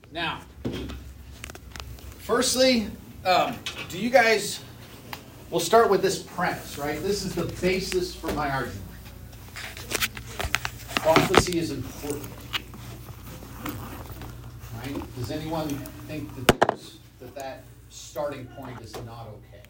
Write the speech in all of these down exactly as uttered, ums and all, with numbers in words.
Now, firstly, um, do you guys, we'll start with this premise, right? This is the basis for my argument. Prophecy is important. Right? Does anyone think that, there's, that that starting point is not okay?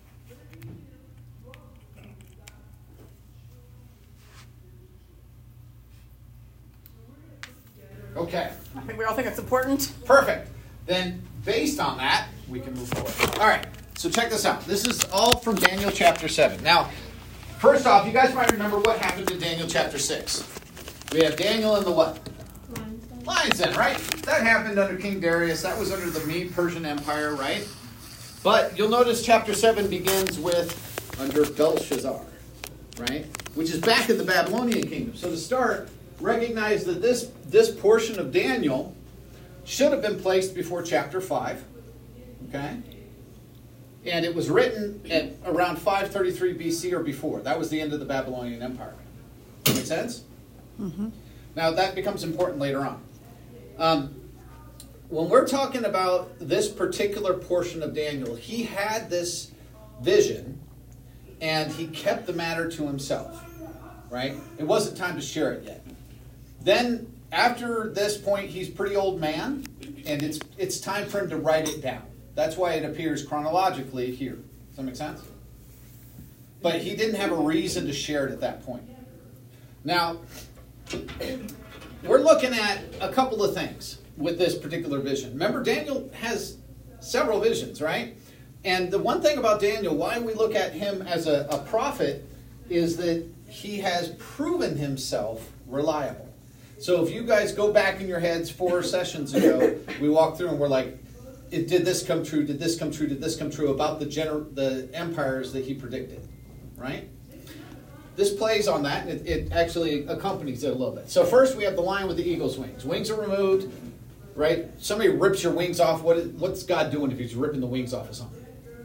Okay. I think we all think it's important. Perfect. Then, based on that, we can move forward. All right. So check this out. This is all from Daniel chapter seven. Now, first off, you guys might remember what happened in Daniel chapter six. We have Daniel in the what? Lion's Den. Lion's Den, right? That happened under King Darius. That was under the Mede-Persian Empire, right? But you'll notice chapter seven begins with under Belshazzar, right? Which is back in the Babylonian kingdom. So to start, recognize that this, this portion of Daniel should have been placed before chapter five, okay? And it was written at around five thirty-three B C or before. That was the end of the Babylonian Empire. Make sense? Mm-hmm. Now, that becomes important later on. Um, when we're talking about this particular portion of Daniel, he had this vision, and he kept the matter to himself, right? It wasn't time to share it yet. Then, after this point, he's a pretty old man, and it's it's time for him to write it down. That's why it appears chronologically here. Does that make sense? But he didn't have a reason to share it at that point. Now, we're looking at a couple of things with this particular vision. Remember, Daniel has several visions, right? And the one thing about Daniel, why we look at him as a, a prophet, is that he has proven himself reliable. So if you guys go back in your heads four sessions ago, we walked through and we're like, it, did this come true? Did this come true? Did this come true about the gener- the empires that he predicted, right? This plays on that, and it, it actually accompanies it a little bit. So first we have the lion with the eagle's wings. Wings are removed, right? Somebody rips your wings off. What is, what's God doing if he's ripping the wings off of something?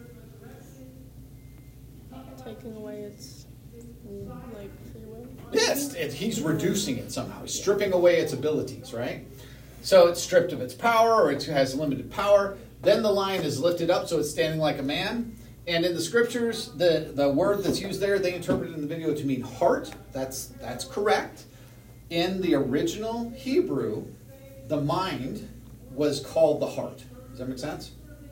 Taking away its, like, free will. Yes, it, he's reducing it somehow. He's stripping away its abilities, right? So it's stripped of its power, or it has limited power. Then the lion is lifted up, so it's standing like a man. And in the scriptures, the, the word that's used there, they interpret it in the video to mean heart. That's, that's correct. In the original Hebrew, the mind was called the heart. Does that make sense?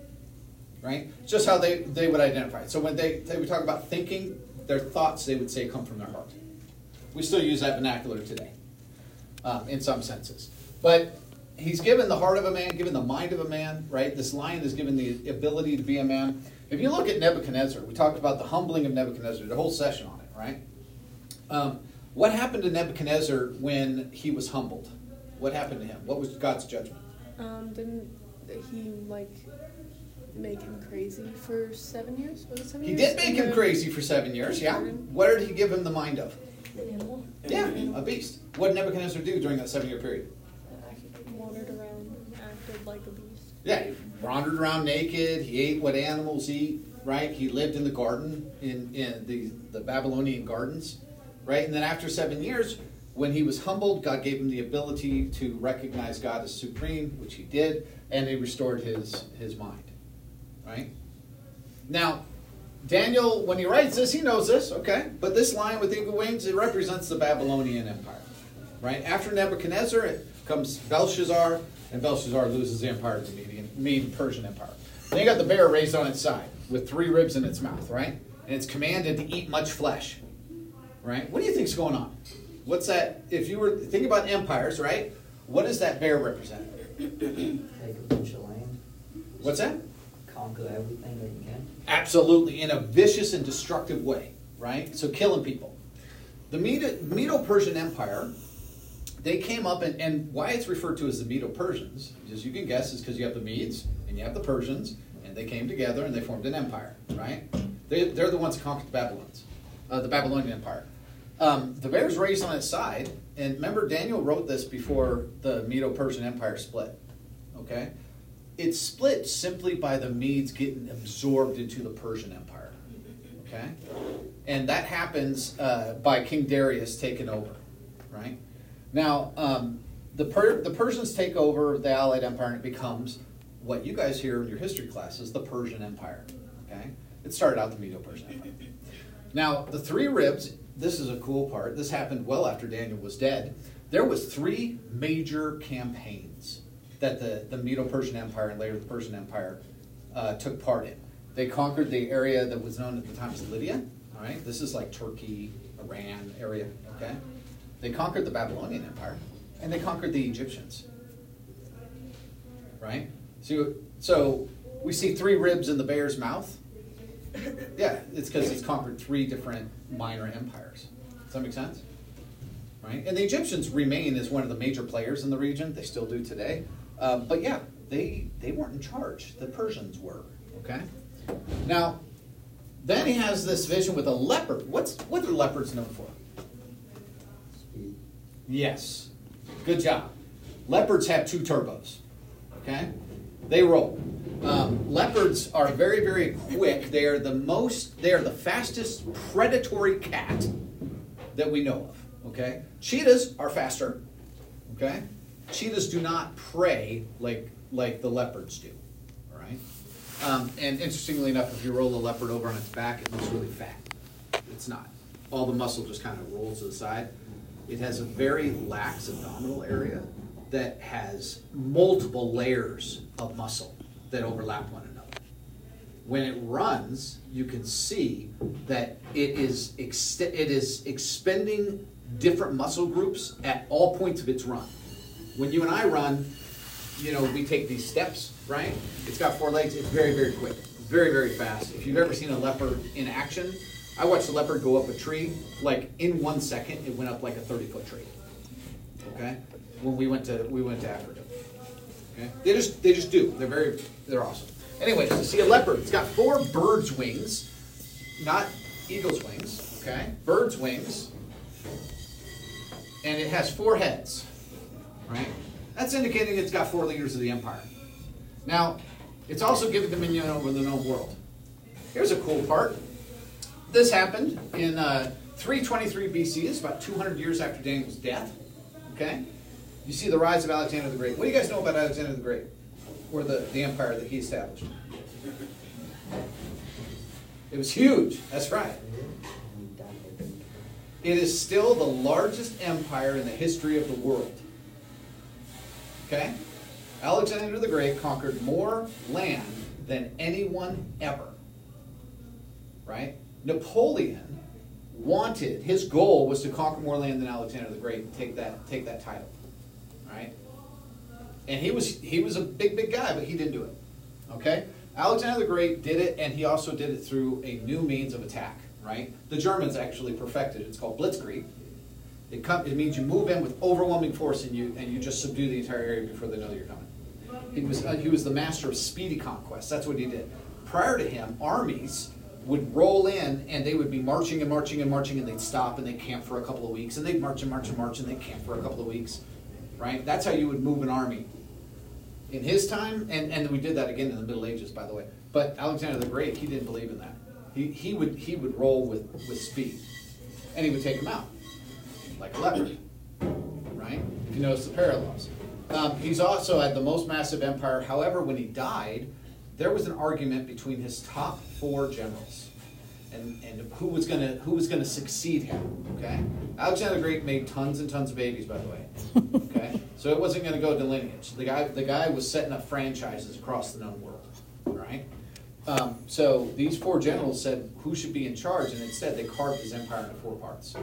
Right? It's just how they, they would identify it. So when they, they would talk about thinking, their thoughts, they would say, come from their heart. We still use that vernacular today, um, in some senses. But he's given the heart of a man, given the mind of a man, right? This lion is given the ability to be a man. If you look at Nebuchadnezzar, we talked about the humbling of Nebuchadnezzar, the whole session on it, right? Um, what happened to Nebuchadnezzar when he was humbled? What happened to him? What was God's judgment? Um, didn't he, like, make him crazy for seven years? Was it seven He years? did make In him the crazy for seven years, yeah. What did he give him the mind of? Animal? Yeah, a beast. What did Nebuchadnezzar do during that seven-year period? Wandered around, acted like a beast. Yeah, he wandered around naked. He ate what animals eat, right? He lived in the garden, in, in the, the Babylonian gardens, right? And then after seven years, when he was humbled, God gave him the ability to recognize God as supreme, which he did, and he restored his, his mind, right? Now, Daniel, when he writes this, he knows this, okay? But this lion with eagle wings, it represents the Babylonian Empire, right? After Nebuchadnezzar, it comes Belshazzar, and Belshazzar loses the empire to the Median, Mede-Persian Empire. Then you got the bear raised on its side with three ribs in its mouth, right? And it's commanded to eat much flesh, right? What do you think's going on? What's that? If you were thinking about empires, right? What does that bear represent? Take a bunch of land. What's that? Conquer everything that you can. Absolutely, in a vicious and destructive way, right? So killing people. The Medo-Persian Empire, they came up, and, and why it's referred to as the Medo-Persians, as you can guess, is because you have the Medes and you have the Persians, and they came together and they formed an empire, right? They, they're the ones that conquered the Babylons, uh, the Babylonian Empire. Um, the bear's raised on its side, and remember, Daniel wrote this before the Medo-Persian Empire split, okay? It's split simply by the Medes getting absorbed into the Persian Empire, okay? And that happens uh, by King Darius taking over, right? Now, um, the per, the Persians take over the Allied Empire, and it becomes what you guys hear in your history classes, the Persian Empire. Okay, it started out the Medo-Persian Empire. Now, the three ribs. This is a cool part. This happened well after Daniel was dead. There was three major campaigns that the, the Medo-Persian Empire and later the Persian Empire uh, took part in. They conquered the area that was known at the time as Lydia. All right, this is like Turkey, Iran area. Okay, they conquered the Babylonian Empire, and they conquered the Egyptians. Right. So, so we see three ribs in the bear's mouth. Yeah, it's because it's conquered three different minor empires. Does that make sense? Right? And the Egyptians remain as one of the major players in the region. They still do today. Um, but yeah, they they weren't in charge. The Persians were. Okay? Now, then he has this vision with a leopard. What's what are leopards known for? Speed. Yes. Good job. Leopards have two turbos. Okay? They roll. Um, leopards are very, very quick. They are the most, they are the fastest predatory cat that we know of. Okay? Cheetahs are faster. Okay? Cheetahs do not prey like, like the leopards do. All right? Um, and interestingly enough, if you roll a leopard over on its back, it looks really fat. It's not. All the muscle just kind of rolls to the side. It has a very lax abdominal area that has multiple layers of muscle that overlap one another. When it runs, you can see that it is ex- it is expending different muscle groups at all points of its run. When you and I run, you know, we take these steps, right? It's got four legs. It's very, very quick, very, very fast. If you've ever seen a leopard in action, I watched a leopard go up a tree. Like in one second, it went up like a thirty-foot tree. Okay, when we went to we went to Africa. Okay, they just they just do. They're very they're awesome. Anyways, to see a leopard, it's got four bird's wings, not eagle's wings. Okay, bird's wings, and it has four heads. Right, that's indicating it's got four leaders of the empire. Now, it's also given dominion over the known world. Here's a cool part. This happened in uh, three twenty-three B C. It's about two hundred years after Daniel's death. Okay? You see the rise of Alexander the Great. What do you guys know about Alexander the Great? Or the, the empire that he established? It was huge. That's right. It is still the largest empire in the history of the world. Okay? Alexander the Great conquered more land than anyone ever. Right? Napoleon wanted, his goal was to conquer more land than Alexander the Great and take that take that title. Right? And he was he was a big, big guy, but he didn't do it. Okay? Alexander the Great did it, and he also did it through a new means of attack. Right? The Germans actually perfected it. It's called blitzkrieg. It, come, it means you move in with overwhelming force and you and you just subdue the entire area before they know you're coming. He was uh, he was the master of speedy conquest. That's what he did. Prior to him, armies would roll in and they would be marching and marching and marching and they'd stop and they'd camp for a couple of weeks and they'd march and march and march and they'd camp for a couple of weeks. Right? That's how you would move an army. In his time, and, and we did that again in the Middle Ages, by the way. But Alexander the Great, he didn't believe in that. He he would he would roll with, with speed. And he would take them out. Like a leopard. Right? If you notice the parallels. Um, he's also had the most massive empire. However, when he died, there was an argument between his top four generals and, and who was gonna who was gonna succeed him. Okay? Alexander the Great made tons and tons of babies, by the way. Okay? So it wasn't gonna go to lineage. The guy the guy was setting up franchises across the known world. Right? Um, so these four generals said who should be in charge, and instead they carved his empire into four parts.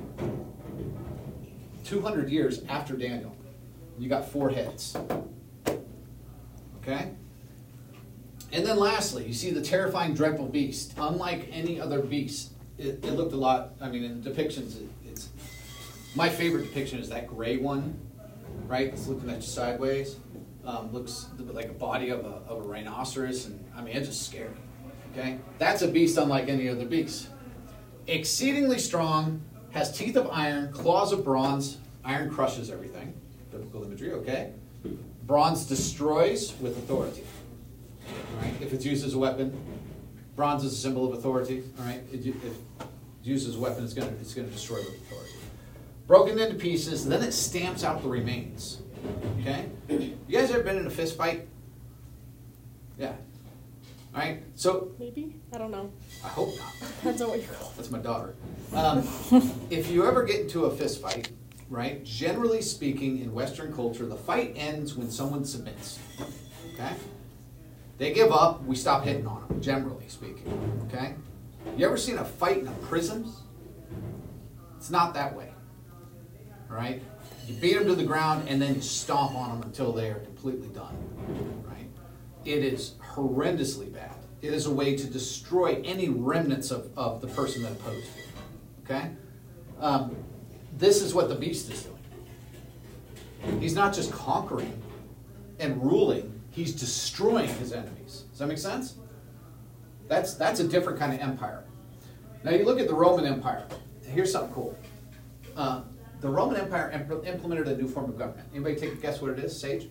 two hundred years after Daniel. You got four heads. Okay? And then lastly, you see the terrifying, dreadful beast. Unlike any other beast, it, it looked a lot, I mean, in depictions, it, it's, my favorite depiction is that gray one, right? It's looking at you sideways. Um, looks like a body of a, of a rhinoceros, and I mean, it's just scary. Okay? That's a beast unlike any other beast. Exceedingly strong, has teeth of iron, claws of bronze. Iron crushes everything. Biblical imagery, okay? Bronze destroys with authority. All right? If it's used as a weapon, bronze is a symbol of authority. All right? If it's used as a weapon, it's going to it's going to destroy with authority. broken into pieces, then it stamps out the remains. Okay? You guys ever been in a fist fight? Yeah. All right? So, Maybe? I don't know. I hope not. Depends on what you call it. That's my daughter. Um, if you ever get into a fist fight, right, generally speaking, in Western culture, the fight ends when someone submits. Okay? They give up, we stop hitting on them, generally speaking. Okay? You ever seen a fight in a prison? It's not that way. All right? You beat them to the ground and then you stomp on them until they are completely done. Right? It is horrendously bad. It is a way to destroy any remnants of, of the person that opposed you. Okay? Um, this is what the beast is doing. He's not just conquering and ruling, he's destroying his enemies. Does that make sense? That's, that's a different kind of empire. Now you look at the Roman Empire. Here's something cool. Uh, the Roman Empire imp- implemented a new form of government. Anybody take a guess what it is? Sage?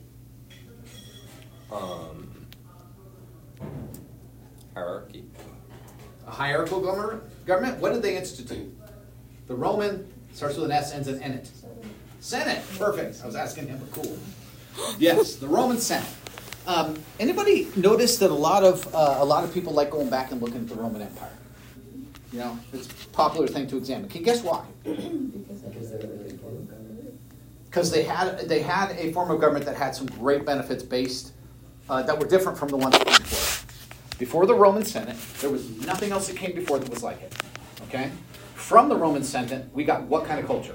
Um, hierarchy. A hierarchical government? Government? What did they institute? The Roman, starts with an S, ends in Senate. Senate. Perfect. I was asking him, but cool. Yes, the Roman Senate. Um, anybody notice that a lot of uh, a lot of people like going back and looking at the Roman Empire? You know, it's a popular thing to examine. Can you guess why? Because they're really good. Because they had they had a form of government that had some great benefits based uh, that were different from the ones that came before. Before the Roman Senate, there was nothing else that came before that was like it. Okay, from the Roman Senate, we got what kind of culture?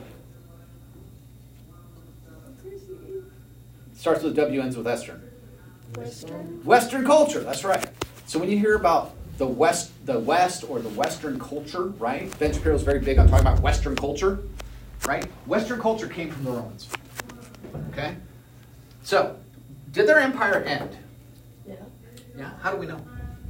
Starts with W, ends with Western. Western. Western culture. That's right. So when you hear about the West, the West or the Western culture, right? Ben Shapiro is very big on talking about Western culture, right? Western culture came from the Romans. Okay? So, did their empire end? Yeah. Yeah? How do we know?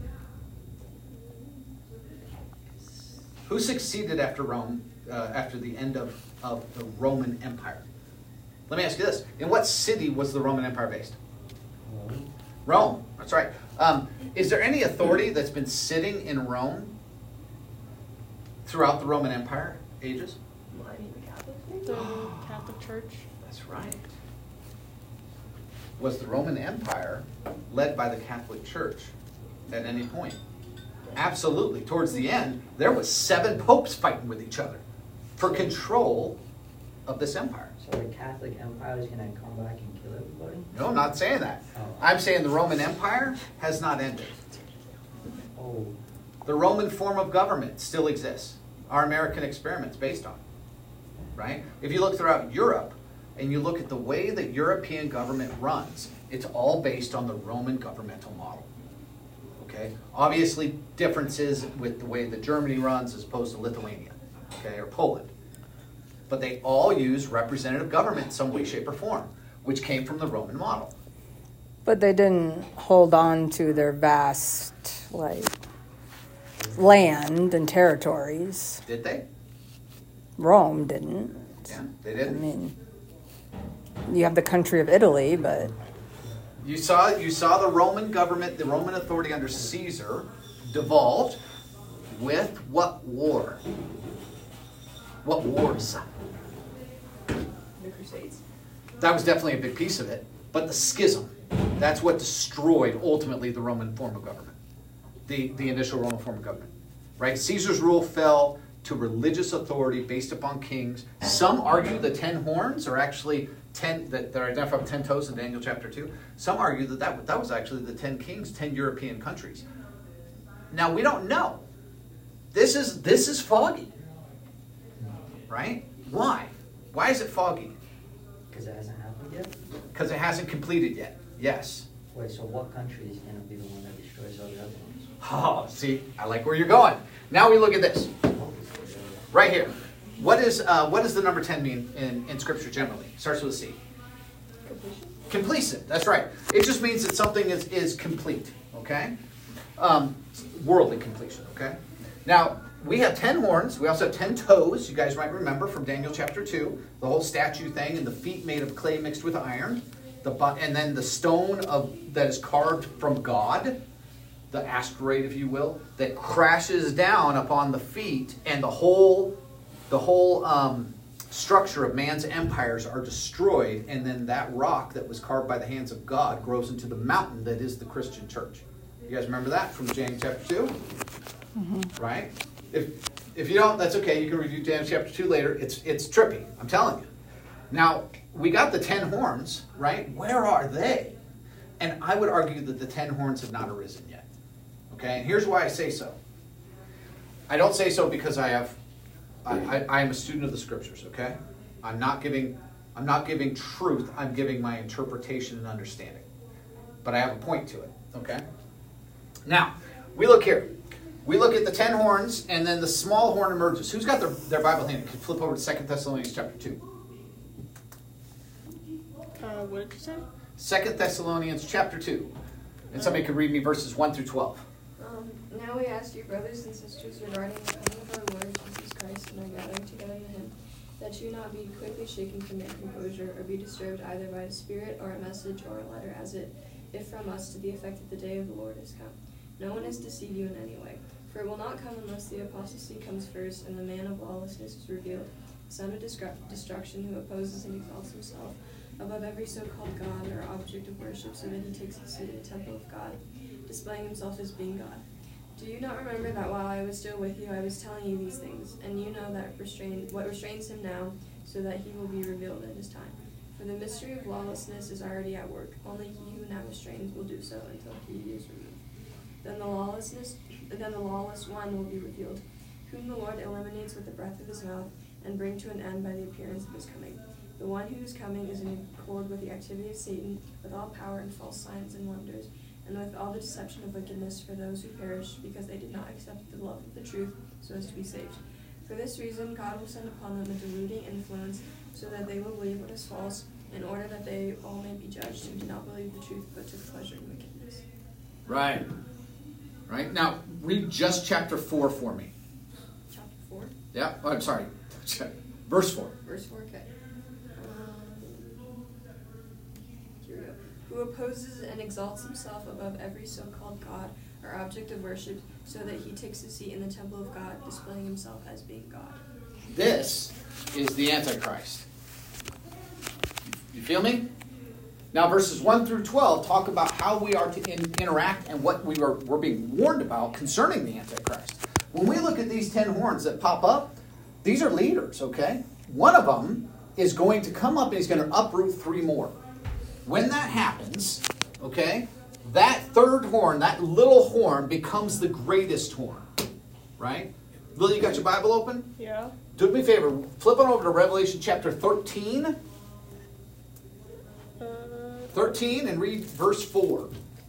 Who succeeded after Rome, uh, after the end of, of the Roman Empire? Let me ask you this. In what city was the Roman Empire based? Rome. Rome. That's right. Um, is there any authority that's been sitting in Rome throughout the Roman Empire ages? The Catholic Church. That's right. Was the Roman Empire led by the Catholic Church at any point? Absolutely. Towards the end, there was seven popes fighting with each other for control of this empire. So the Catholic Empire is going to come back and kill everybody? No, I'm not saying that. Oh. I'm saying the Roman Empire has not ended. Oh, The Roman form of government still exists. Our American experiment's based on it. Right? If you look throughout Europe and you look at the way that European government runs, it's all based on the Roman governmental model. Okay? Obviously, differences with the way that Germany runs as opposed to Lithuania, okay, or Poland. But they all use representative government in some way, shape, or form, which came from the Roman model. But they didn't hold on to their vast, like, land and territories. Did they? Rome didn't. Yeah, they I didn't. mean, you have the country of Italy, but You saw, you saw the Roman government, the Roman authority under Caesar devolved with what war? What wars? The Crusades. That was definitely a big piece of it. But the schism, that's what destroyed ultimately the Roman form of government. The, the initial Roman form of government. Right? Caesar's rule fell to religious authority based upon kings. Some argue the ten horns are actually ten, that they're identified with ten toes in Daniel chapter two. Some argue that that, that was actually the ten kings, ten European countries. Now, we don't know. This is, this is foggy. Right? Why? Why is it foggy? because it hasn't happened yet? Because it hasn't completed yet. Yes. Wait, so what country is going to be the one that destroys all the other ones? Oh, see, I like where you're going. Now we look at this. Right here. What is uh, what does the number ten mean in, in Scripture generally? Starts with a C. Completion. Completion. That's right. It just means that something is, is complete. Okay? Um, worldly completion. Okay? Now, we have ten horns. We also have ten toes. You guys might remember from Daniel chapter two. The whole statue thing and the feet made of clay mixed with iron. The And then the stone of that is carved from God. The asteroid, if you will, that crashes down upon the feet, and the whole, the whole um, structure of man's empires are destroyed, and then that rock that was carved by the hands of God grows into the mountain that is the Christian church. You guys remember that from James chapter two? Mm-hmm. Right? If if you don't, that's okay. You can review James chapter two later. It's it's trippy. I'm telling you. Now, we got the ten horns, right? Where are they? And I would argue that the ten horns have not arisen yet. Okay? And here's why I say so. I don't say so because I have I, I, I am a student of the scriptures, okay? I'm not giving I'm not giving truth, I'm giving my interpretation and understanding. But I have a point to it, okay? Now, we look here. We look at the ten horns, and then the small horn emerges. Who's got their, their Bible handy? Can flip over to Second Thessalonians chapter two. Uh, what did you say? Second Thessalonians chapter two. And somebody could read me verses one through twelve. Um, now we ask you, brothers and sisters, regarding the coming of our Lord Jesus Christ and our gathering together in him, that you not be quickly shaken from your composure, or be disturbed either by a spirit, or a message, or a letter, as it, if from us, to the effect that the day of the Lord is come. No one is to deceive you in any way. For it will not come unless the apostasy comes first, and the man of lawlessness is revealed, the son of destruction, who opposes and exalts himself above every so-called God or object of worship, so that he takes his seat in the temple of God, displaying himself as being God. Do you not remember that while I was still with you, I was telling you these things, and you know that restrain, what restrains him now, so that he will be revealed in his time? For the mystery of lawlessness is already at work. Only he who now restrains will do so until he is removed. Then the lawlessness, then the lawless one will be revealed, whom the Lord eliminates with the breath of his mouth, and bring to an end by the appearance of his coming. The one who is coming is in accord with the activity of Satan, with all power and false signs and wonders, and with all the deception of wickedness for those who perish, because they did not accept the love of the truth, so as to be saved. For this reason, God will send upon them a deluding influence, so that they will believe what is false, in order that they all may be judged who did not believe the truth, but took pleasure in wickedness. Right. Right? Now, read just chapter four for me. Chapter four? Yeah, oh, I'm sorry. Verse four. Verse four, okay. Um, here we go. Who opposes and exalts himself above every so-called God or object of worship, so that he takes his seat in the temple of God, displaying himself as being God. This is the Antichrist. You feel me? Now, verses one through twelve talk about how we are to in, interact and what we are, we're being warned about concerning the Antichrist. When we look at these ten horns that pop up, these are leaders, okay? One of them is going to come up and he's going to uproot three more. When that happens, okay, that third horn, that little horn, becomes the greatest horn, right? Lily, you got your Bible open? Yeah. Do me a favor, flip on over to Revelation chapter thirteen. Uh, thirteen and read verse four.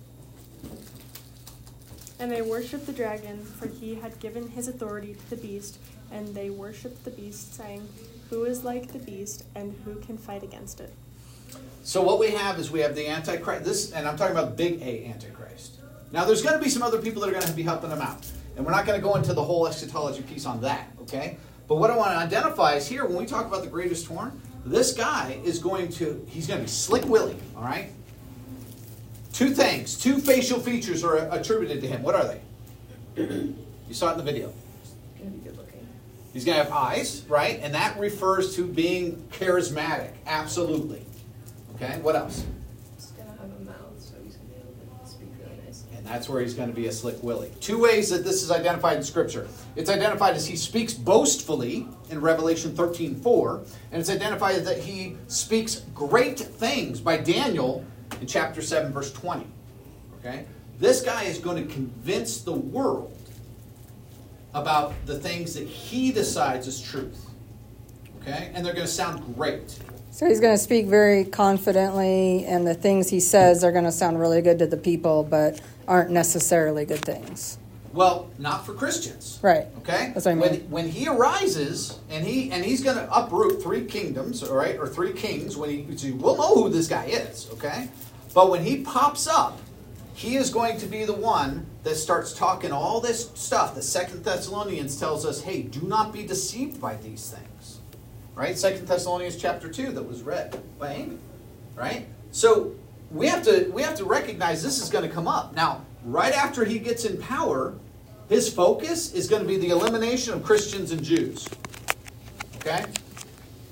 And they worshipped the dragon, for he had given his authority to the beast, and they worshipped the beast, saying, Who is like the beast, and who can fight against it? So what we have is we have the Antichrist, this, and I'm talking about big A Antichrist. Now there's going to be some other people that are going to be helping them out. And we're not going to go into the whole eschatology piece on that, okay? But what I want to identify is here, when we talk about the greatest horn, this guy is going to, he's going to be Slick Willie, all right? Two things, two facial features are attributed to him. What are they? You saw it in the video. He's going to be good looking. He's going to have eyes, right? And that refers to being charismatic, absolutely. Okay, what else? He's going to have a mouth, so he's going to be able to speak really nice. And that's where he's going to be a Slick Willie. Two ways that this is identified in Scripture. It's identified as he speaks boastfully in Revelation thirteen four, and it's identified that he speaks great things by Daniel in chapter seven, verse twenty. Okay? This guy is going to convince the world about the things that he decides is truth. Okay? And they're going to sound great. So he's going to speak very confidently, and the things he says are going to sound really good to the people, but aren't necessarily good things. Well, not for Christians. Right. Okay? That's what I mean. When, when he arises, and he and he's going to uproot three kingdoms, all right, or three kings, when he, so we'll know who this guy is, okay? But when he pops up, he is going to be the one that starts talking all this stuff that Second Thessalonians tells us, hey, do not be deceived by these things. Right? Second Thessalonians chapter two that was read by Amy. Right? So we have to we have to recognize this is going to come up. Now, right after he gets in power, his focus is going to be the elimination of Christians and Jews. Okay?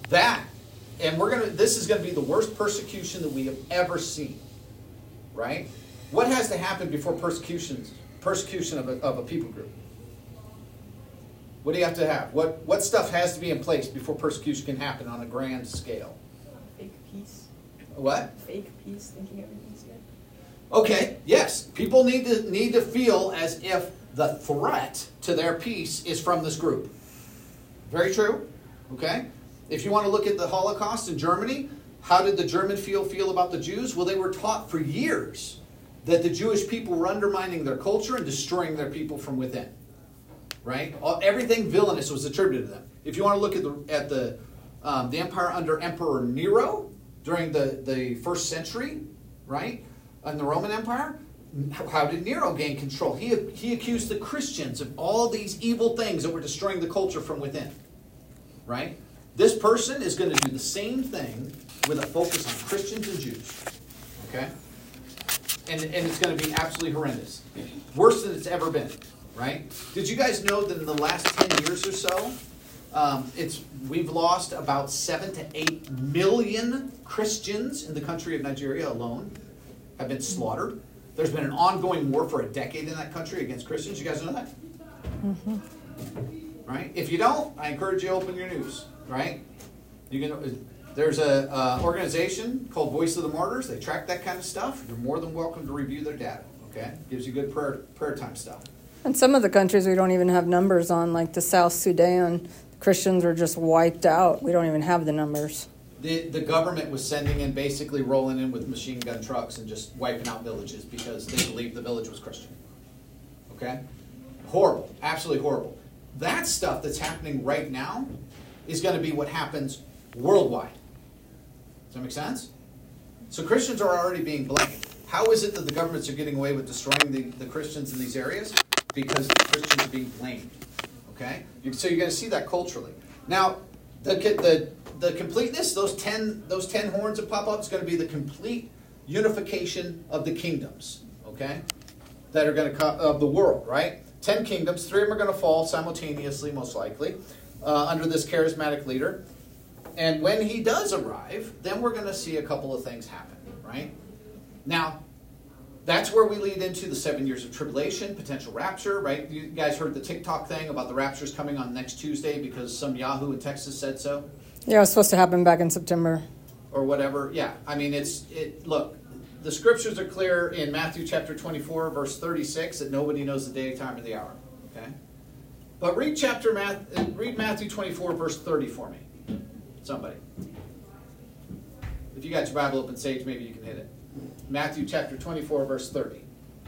that, and we're gonna. This is going to be the worst persecution that we have ever seen. Right? What has to happen before persecutions, persecution of a, of a people group? What do you have to have? What what stuff has to be in place before persecution can happen on a grand scale? Fake peace. What? Fake peace, thinking everything's good. Okay, yes. People need to need to feel as if the threat to their peace is from this group. Very true. Okay? If you want to look at the Holocaust in Germany, how did the German feel feel about the Jews? Well, they were taught for years that the Jewish people were undermining their culture and destroying their people from within. Right? All, everything villainous was attributed to them. If you want to look at the at the um, the empire under Emperor Nero during the, the first century, right, in the Roman Empire, how did Nero gain control? He he accused the Christians of all these evil things that were destroying the culture from within. Right? This person is going to do the same thing with a focus on Christians and Jews. Okay? And, and it's going to be absolutely horrendous. Worse than it's ever been. Right? Did you guys know that in the last ten years or so, um, it's we've lost about seven to eight million Christians in the country of Nigeria alone have been slaughtered. There's been an ongoing war for a decade in that country against Christians. You guys know that? Mm-hmm. Right? If you don't, I encourage you to open your news. Right? You can. There's a uh, organization called Voice of the Martyrs. They track that kind of stuff. You're more than welcome to review their data. Okay? Gives you good prayer prayer time stuff. And some of the countries we don't even have numbers on, like the South Sudan, Christians are just wiped out. We don't even have the numbers. The the government was sending in, basically rolling in with machine gun trucks and just wiping out villages because they believed the village was Christian. Okay? Horrible. Absolutely horrible. That stuff that's happening right now is going to be what happens worldwide. Does that make sense? So Christians are already being blamed. How is it that the governments are getting away with destroying the, the Christians in these areas? Because the Christians are being blamed. Okay? You, so you're going to see that culturally. Now, the the the completeness, those ten those ten horns that pop up, is going to be the complete unification of the kingdoms. Okay? That are going to come of the world, right? Ten kingdoms. Three of them are going to fall simultaneously, most likely, uh, under this charismatic leader. And when he does arrive, then we're going to see a couple of things happen, right? Now, that's where we lead into the seven years of tribulation, potential rapture, right? You guys heard the TikTok thing about the rapture's coming on next Tuesday because some Yahoo in Texas said so? Yeah, it was supposed to happen back in September. Or whatever. Yeah, I mean, it's, it. look, the scriptures are clear in Matthew chapter twenty-four, verse thirty-six, that nobody knows the day, time, or the hour, okay? But read chapter, read Matthew twenty-four, verse thirty for me. Somebody. If you got your Bible open, Sage, maybe you can hit it. Matthew chapter twenty-four, verse thirty.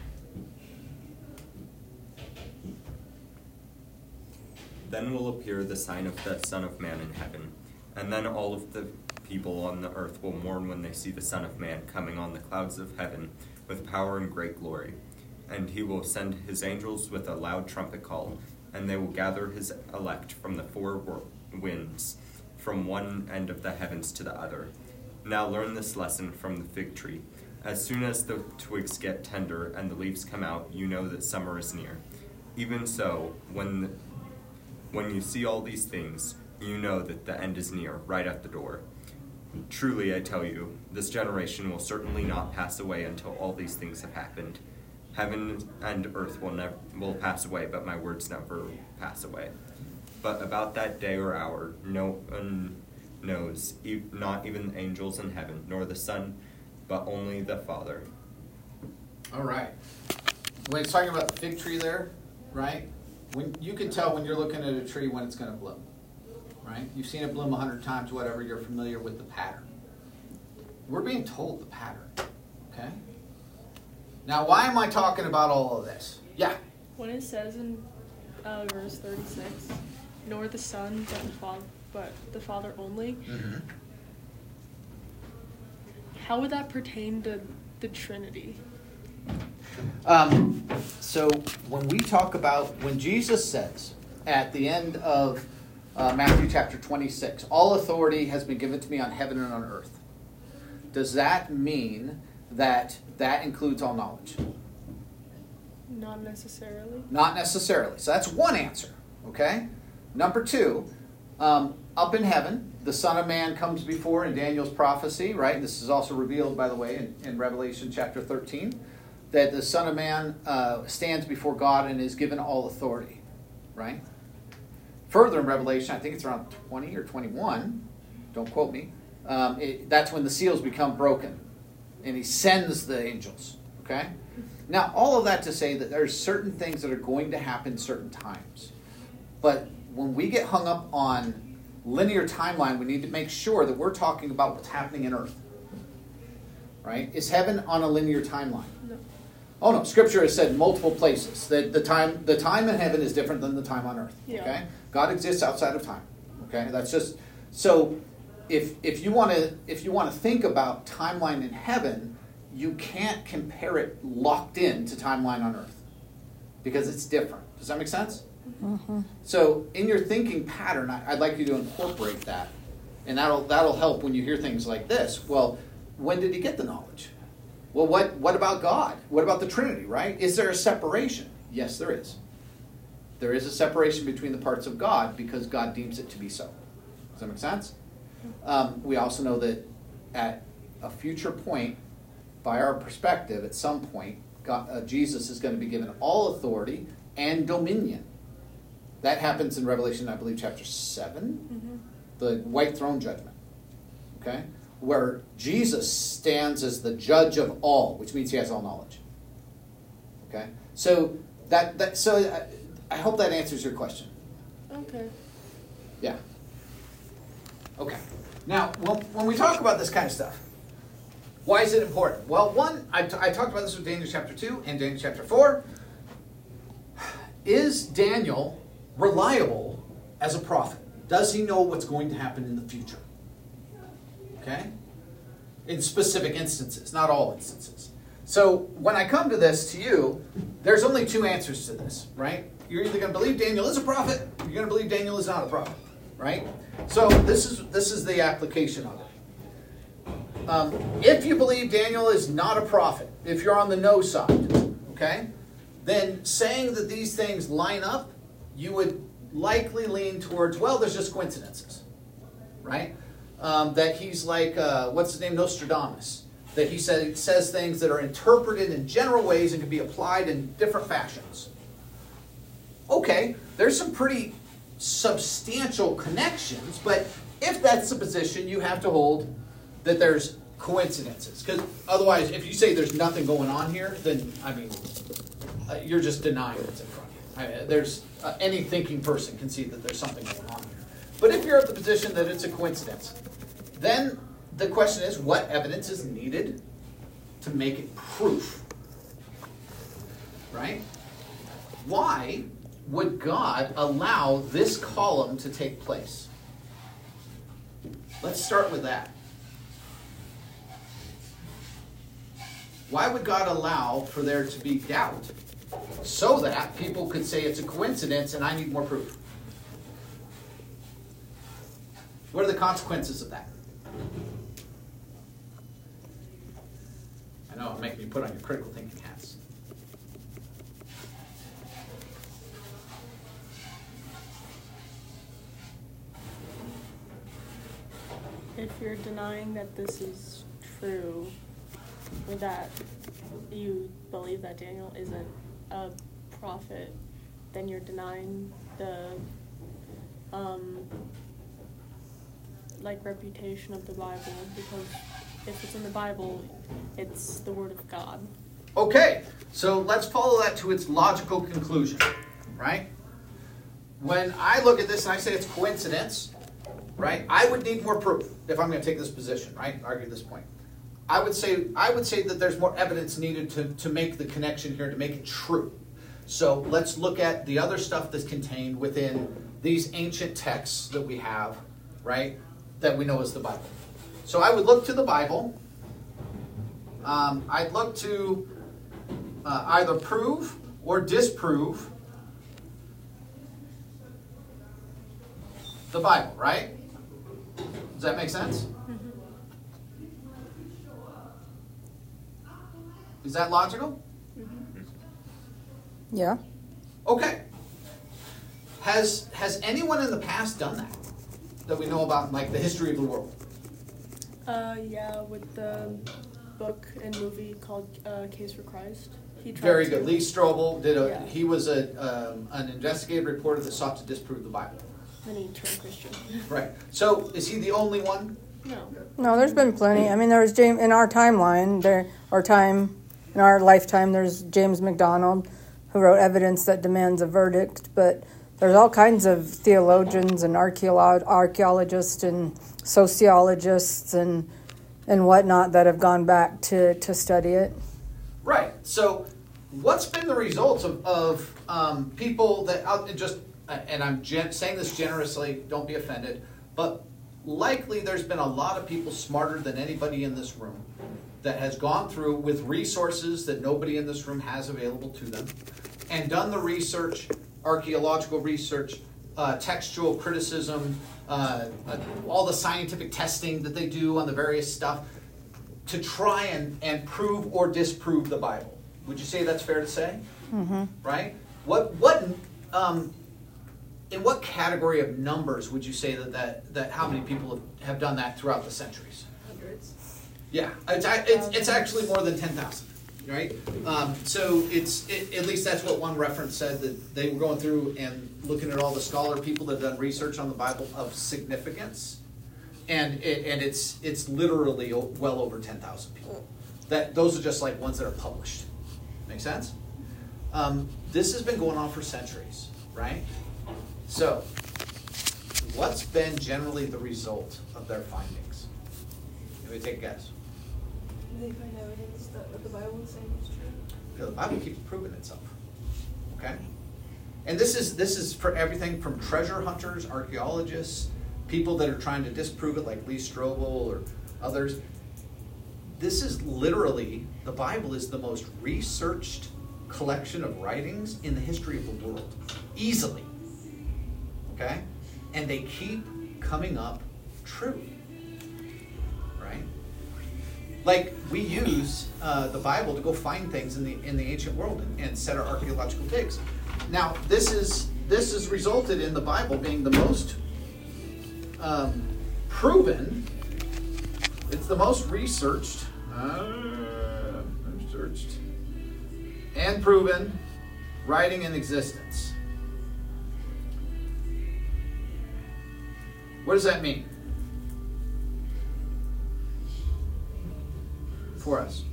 Then will appear the sign of the Son of Man in heaven, and then all of the people on the earth will mourn when they see the Son of Man coming on the clouds of heaven with power and great glory. And he will send his angels with a loud trumpet call, and they will gather his elect from the four winds, from one end of the heavens to the other. Now learn this lesson from the fig tree. As soon as the twigs get tender and the leaves come out, you know that summer is near. Even so, when when you see all these things, you know that the end is near, right at the door. Truly, I tell you, this generation will certainly not pass away until all these things have happened. Heaven and earth will never will pass away, but my words never pass away. But about that day or hour, no one knows, not even the angels in heaven, nor the Son, but only the Father. All right. When it's talking about the fig tree there, right? When you can tell when you're looking at a tree when it's going to bloom, right? You've seen it bloom a hundred times, whatever. You're familiar with the pattern. We're being told the pattern, okay? Now, why am I talking about all of this? Yeah. When it says in uh, verse thirty-six, nor the Son, but the Father, but the Father only. Mm-hmm. How would that pertain to the Trinity? Um, so when we talk about, when Jesus says at the end of uh, Matthew chapter twenty-six, all authority has been given to me on heaven and on earth, does that mean that that includes all knowledge? Not necessarily. Not necessarily. So that's one answer, okay? Number two, um, up in heaven, the Son of Man comes before in Daniel's prophecy, right? And this is also revealed, by the way, in, in Revelation chapter thirteen, that the Son of Man uh, stands before God and is given all authority, right? Further in Revelation, I think it's around twenty or twenty-one, don't quote me, um, it, that's when the seals become broken. And he sends the angels, okay? Now, all of that to say that there's certain things that are going to happen certain times. But when we get hung up on linear timeline, we need to make sure that we're talking about what's happening in earth. Right? Is heaven on a linear timeline? No. Oh no, Scripture has said in multiple places that the time the time in heaven is different than the time on earth. Yeah. Okay? God exists outside of time. Okay? That's just so if if you want to if you want to think about timeline in heaven, you can't compare it locked in to timeline on earth. Because it's different. Does that make sense? Mm-hmm. So in your thinking pattern, I, I'd like you to incorporate that. And that'll that'll help when you hear things like this. Well, when did he get the knowledge? Well, what, what about God? What about the Trinity, right? Is there a separation? Yes, there is. There is a separation between the parts of God because God deems it to be so. Does that make sense? Um, we also know that at a future point, by our perspective, at some point, God, uh, Jesus is going to be given all authority and dominion. That happens in Revelation, I believe, chapter seven, mm-hmm. the white throne judgment, okay, where Jesus stands as the judge of all, which means he has all knowledge. Okay, so that that so I, I hope that answers your question. Okay. Yeah. Okay. Now, when, when we talk about this kind of stuff, why is it important? Well, one, I, t- I talked about this with Daniel chapter two and Daniel chapter four. Is Daniel reliable as a prophet? Does he know what's going to happen in the future? Okay? In specific instances, not all instances. So when I come to this to you, there's only two answers to this, right? You're either going to believe Daniel is a prophet, or you're going to believe Daniel is not a prophet, right? So this is this is the application of it. Um, if you believe Daniel is not a prophet, if you're on the no side, okay, then saying that these things line up, you would likely lean towards, well, there's just coincidences, right? Um, that he's like, uh, what's his name, Nostradamus. That he says, says things that are interpreted in general ways and can be applied in different fashions. Okay, there's some pretty substantial connections, but if that's the position, you have to hold that there's coincidences. Because otherwise, if you say there's nothing going on here, then, I mean, uh, you're just denying what's in front of you. I, there's uh, any thinking person can see that there's something going on here. But if you're at the position that it's a coincidence, then the question is, what evidence is needed to make it proof? Right? Why would God allow this column to take place? Let's start with that. Why would God allow for there to be doubt so that people could say it's a coincidence and I need more proof? What are the consequences of that? I know, I'm making you put on your critical thinking hats. If you're denying that this is true, or that you believe that Daniel isn't a prophet, then you're denying the um, like reputation of the Bible, because if it's in the Bible, it's the Word of God. Okay, so let's follow that to its logical conclusion, right? When I look at this and I say it's coincidence, right, I would need more proof if I'm going to take this position, right, argue this point. I would say I would say that there's more evidence needed to, to make the connection here, to make it true. So let's look at the other stuff that's contained within these ancient texts that we have, right, that we know as the Bible. So I would look to the Bible. Um, I'd look to uh, either prove or disprove the Bible, right? Does that make sense? Mm-hmm. Is that logical? Mm-hmm. Yeah. Okay. Has has anyone in the past done that? that we know about in like the history of the world? Uh, yeah, with the book and movie called uh, Case for Christ. He tried Very to, good. Lee Strobel did a. Yeah. He was a um, an investigative reporter that sought to disprove the Bible. Then he turned Christian. Right. So is he the only one? No. No, there's been plenty. I mean, there's James in our timeline. There, our time, in our lifetime, there's James MacDonald, who wrote Evidence That Demands a Verdict. But there's all kinds of theologians and archeolo- archaeologists and sociologists and and whatnot that have gone back to, to study it. Right. So, what's been the results of, of um, people that out just, and I'm gen- saying this generously, don't be offended, but likely there's been a lot of people smarter than anybody in this room that has gone through with resources that nobody in this room has available to them and done the research, archaeological research, uh, textual criticism, uh, uh, all the scientific testing that they do on the various stuff, to try and, and prove or disprove the Bible. Would you say that's fair to say? Mm-hmm. Right? What what um, in what category of numbers would you say that, that, that how many people have, have done that throughout the centuries? Hundreds. Yeah, it's it's, it's actually more than ten thousand, right? Um, so it's it, at least that's what one reference said, that they were going through and looking at all the scholar people that have done research on the Bible of significance. And it, and it's it's literally well over ten thousand people. That those are just like ones that are published. Make sense? Um, this has been going on for centuries, right? So, what's been generally the result of their findings? Let me take a guess. They find evidence that what the Bible is saying is true. Because the Bible keeps proving itself. Okay? And this is this is for everything from treasure hunters, archaeologists, people that are trying to disprove it like Lee Strobel or others. This is literally, the Bible is the most researched collection of writings in the history of the world. Easily. Okay? And they keep coming up true. Right? Like, we use uh, the Bible to go find things in the in the ancient world and, and set our archaeological digs. Now, this is this has resulted in the Bible being the most Um, proven, it's the most researched, uh, researched and proven writing in existence. What does that mean for us?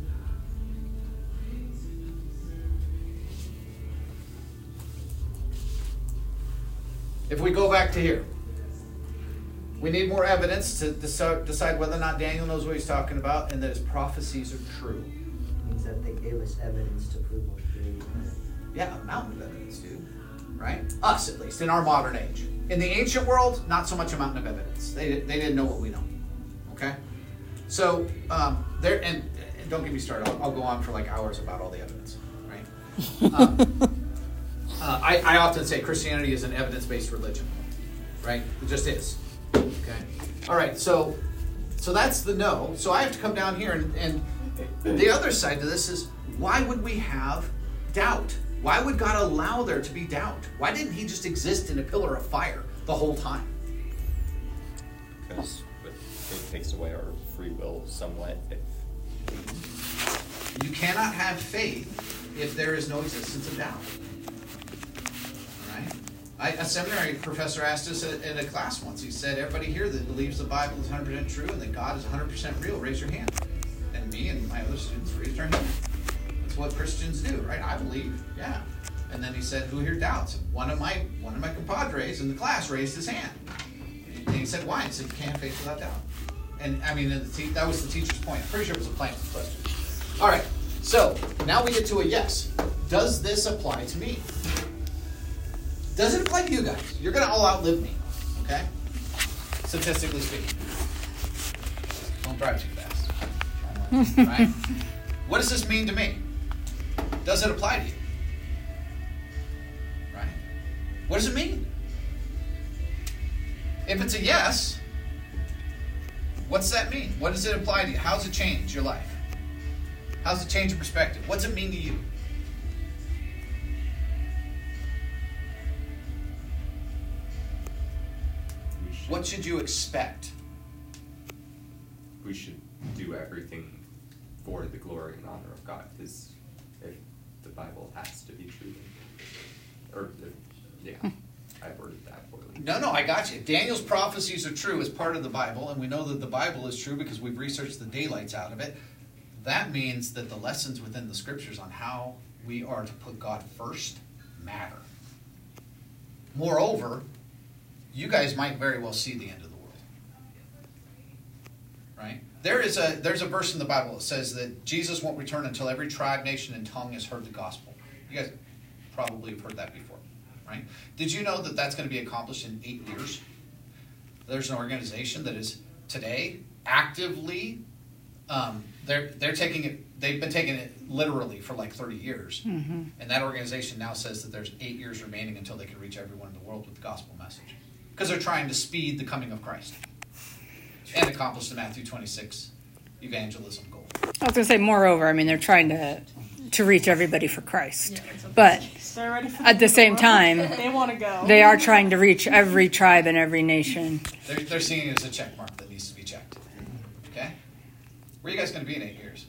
If we go back to here, we need more evidence to decide whether or not Daniel knows what he's talking about and that his prophecies are true. Means that they gave us evidence to prove what they Yeah, a mountain of evidence, dude. Right? Us, at least, in our modern age. In the ancient world, not so much a mountain of evidence. They, they didn't know what we know. Okay? So, um, there, and, and don't get me started. I'll, I'll go on for like hours about all the evidence. Right? Um, uh, I, I often say Christianity is an evidence-based religion. Right? It just is. Okay. All right. So, so that's the no. So I have to come down here, and, and the other side to this is, why would we have doubt? Why would God allow there to be doubt? Why didn't He just exist in a pillar of fire the whole time? Because it takes away our free will somewhat. If You cannot have faith if there is no existence of doubt. Right? I, a seminary professor asked us in a class once. He said, everybody here that believes the Bible is one hundred percent true and that God is one hundred percent real, raise your hand. And me and my other students raised our hand. That's what Christians do, right? I believe, yeah. And then he said, who here doubts? One of my one of my compadres in the class raised his hand. And he said, why? He said, you can't have faith without doubt. And I mean, the te- that was the teacher's point. I'm pretty sure it was a plain question. All right, so now we get to a yes. Does this apply to me? Does it apply to you guys? You're going to all outlive me, okay? Statistically speaking. Don't drive too fast. Right? What does this mean to me? Does it apply to you? Right? What does it mean? If it's a yes, what's that mean? What does it apply to you? How does it change your life? How does it change your perspective? What's it mean to you? we What should you expect? We should do everything for the glory and honor of God, because if the Bible has to be true, or if, yeah, I worded that poorly. No, no, I got you. Daniel's prophecies are true as part of the Bible, and we know that the Bible is true because we've researched the daylights out of it. That means that the lessons within the scriptures on how we are to put God first matter. Moreover, you guys might very well see the end of the world. Right? There is a there's a verse in the Bible that says that Jesus won't return until every tribe, nation, and tongue has heard the gospel. You guys probably have heard that before, right? Did you know that that's going to be accomplished in eight years? There's an organization that is today actively, um, they're they're taking it. They've been taking it literally for like thirty years, Mm-hmm. and that organization now says that there's eight years remaining until they can reach everyone in the world with the gospel message, because they're trying to speed the coming of Christ and accomplish the Matthew twenty-six evangelism goal. I was going to say, moreover, I mean, they're trying to to reach everybody for Christ. Yeah, it's a- But They're ready for at the same world. time, they want to go. they are trying to reach every tribe and every nation. They're, they're seeing it as a check mark that needs to be checked. Okay? Where are you guys going to be in eight years?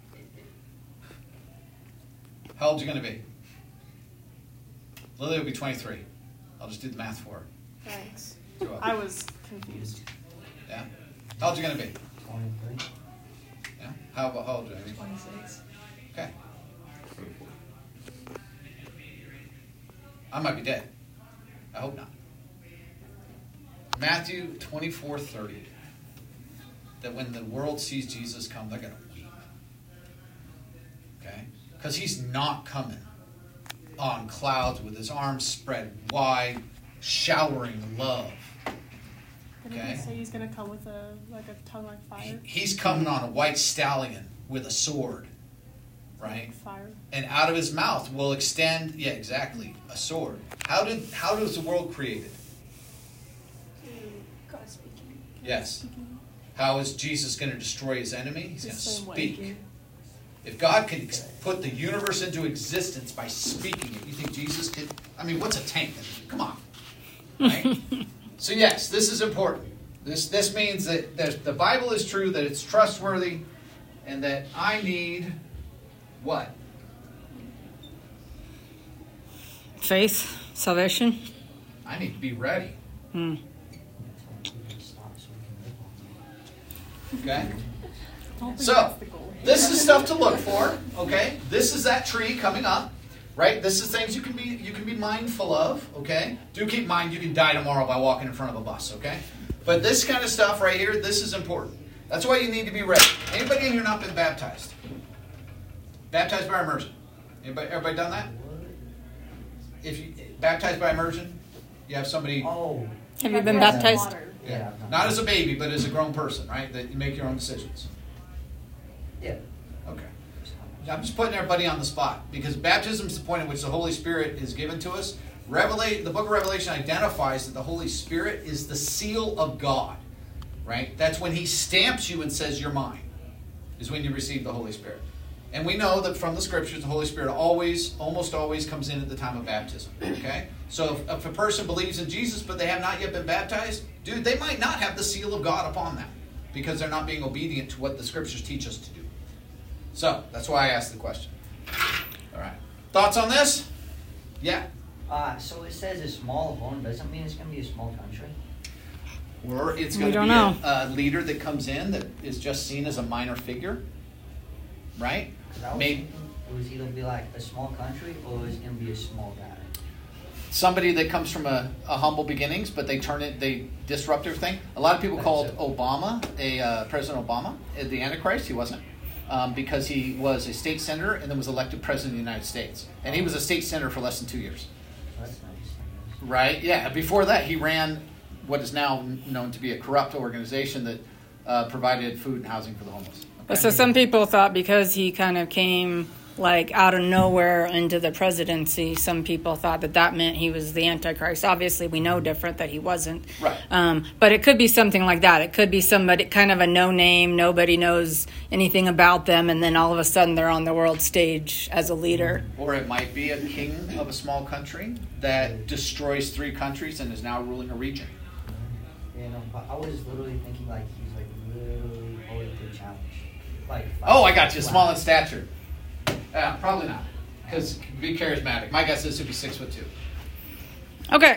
How old are you going to be? Lily will be twenty-three. I'll just do the math for her. Thanks. You're welcome. I was confused. Yeah? How old are you going to be? twenty-three. Yeah? How about how old are you? twenty-six. Okay. I might be dead. I hope not. Matthew twenty-four thirty. That when the world sees Jesus come, they're going to weep. Okay? Because he's not coming on clouds with his arms spread wide, showering love. Didn't Okay. he say he's gonna come with a like a tongue like fire? He's coming on a white stallion with a sword. Right? Fire. And out of his mouth will extend, yeah, exactly, a sword. How did how was the world created? God speaking. Yes. How is Jesus going to destroy his enemy? He's The going to same way. speak. If God can ex- put the universe into existence by speaking it, you think Jesus could? I mean, what's a tank? Come on. Right? So yes, this is important. This this means that there's, the Bible is true, that it's trustworthy, and that I need what? Faith, salvation. I need to be ready. Hmm. Okay? I don't think So, that's the goal. This is stuff to look for, okay? This is that tree coming up, right? This is things you can be you can be mindful of, okay? Do keep in mind you can die tomorrow by walking in front of a bus, okay? But this kind of stuff right here, this is important. That's why you need to be ready. Anybody in here not been baptized? Baptized by immersion. Anybody everybody done that? If you baptized by immersion, you have somebody Oh. Have you been Yes, baptized? water. Yeah. not as a baby, but as a grown person, right? That you make your own decisions. Yeah. Okay. I'm just putting everybody on the spot because baptism is the point at which the Holy Spirit is given to us. Revelate, the book of Revelation identifies that the Holy Spirit is the seal of God, right? That's when he stamps you and says you're mine, is when you receive the Holy Spirit. And we know that from the scriptures, the Holy Spirit always, almost always comes in at the time of baptism, okay? So if, if a person believes in Jesus but they have not yet been baptized, dude, they might not have the seal of God upon them because they're not being obedient to what the scriptures teach us to do. So, that's why I asked the question. All right. Thoughts on this? Yeah. Uh, so it says a small horn. Doesn't mean it's going to be a small country. Or it's We going to don't be know. a, a leader that comes in that is just seen as a minor figure. Right? 'Cause I was Maybe thinking it was either be like a small country or it's going to be a small guy. somebody that comes from a, a humble beginnings, but they turn it, they disrupt everything. A lot of people called Obama, a uh, President Obama, uh, the Antichrist. He wasn't. Um, because he was a state senator and then was elected president of the United States. And he was a state senator for less than two years. That's nice. I guess. Right? Yeah. Before that, he ran what is now known to be a corrupt organization that uh, provided food and housing for the homeless. But so some people thought because he kind of came like out of nowhere into the presidency, some people thought that that meant he was the Antichrist. Obviously, we know different that he wasn't. Right. Um, but it could be something like that. It could be somebody kind of a no name, nobody knows anything about them, and then all of a sudden they're on the world stage as a leader. Or it might be a king of a small country that destroys three countries and is now ruling a region. You know, but I was literally thinking like he's like literally holding the challenge. Like. Oh, I got you. flat. Small in stature. Uh, probably not, because be charismatic. My guess is he'll be six foot two. Okay.